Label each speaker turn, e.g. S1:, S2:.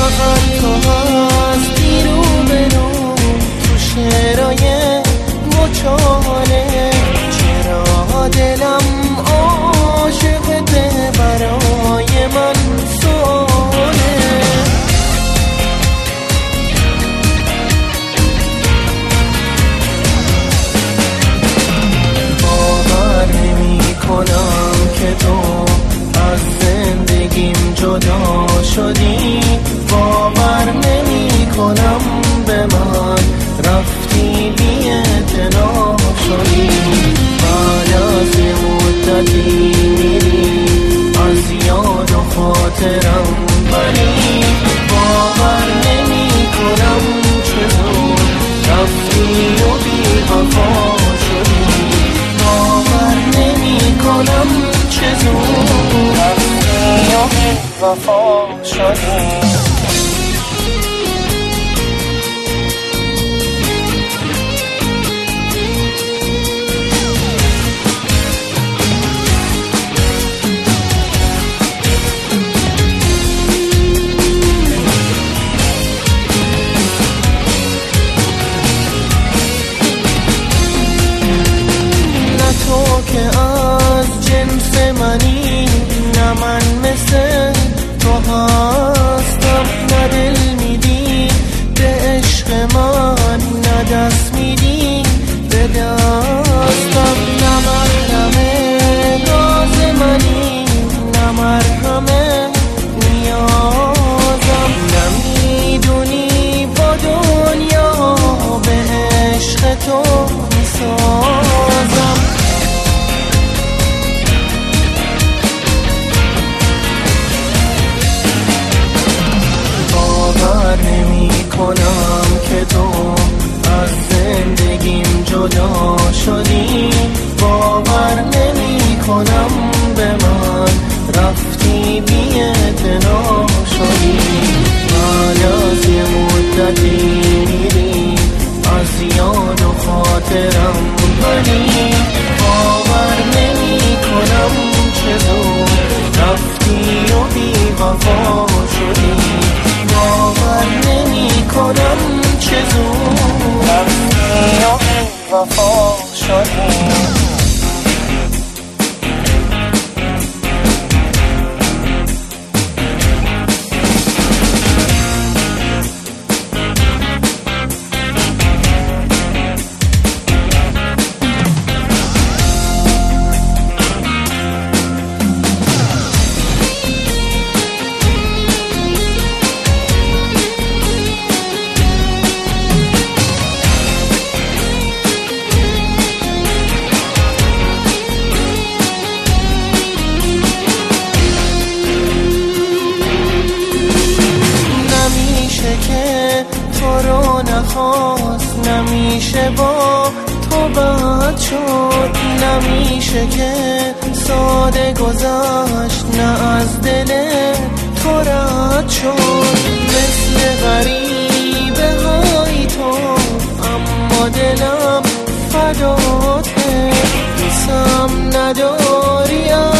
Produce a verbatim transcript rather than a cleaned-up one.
S1: فقط تو هستی رو به رو تو شعرهای مچاله. چرا دلم عاشقته برای من سواله. باور نمی کنم که تو از زندگیم جدا شدی. باور نمی کنم به من رفتی بی اعتنا شدی. بعد از یه مدتی میری از یاد و خاطرم بری. باور نمی کنم چه زود رفتی و بی وفا شدی. باور نمی کنم چه زود رفتی و بی وفا شدی. که از جنس منی نه من مثل تو هستم. نه دل میدی به عشق من نه دست میدی به دستم. نه محرم راز منی نه مرهم نیازم. نمیدونی با دنیا به عشق تو میسازم. باور نمی کنم که تو از زندگیم جدا شدی. باور نمی کنم به من رفتی بی اعتنا شدی. بعد از یه مدتی میری از یاد و خاطرم بری. باور نمی کنم چه زود رفتی و بی وفا شدی. باور نمی کنم چه زود رفتی و بی وفا شدی. که تو رو نخواست نمیشه با تو بد شد. نمیشه که ساده گذشت نه از دل تو رد شد. مثل غریبه های تو اما دلم فداته. دوستم نداری